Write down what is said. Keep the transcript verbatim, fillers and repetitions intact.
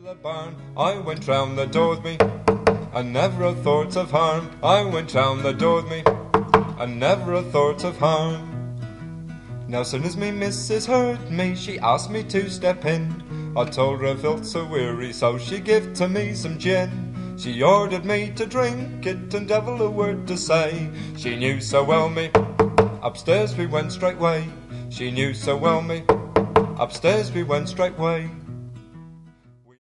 the barn, I went round the door with me, and never a thought of harm. I went round the door with me, and never a thought of harm. Now soon as me missus heard me, she asked me to step in. I told her I felt so weary, so she give to me some gin. She ordered me to drink it, and devil a word to say. She knew so well me, upstairs we went straightway. She knew so well me, upstairs we went straightway.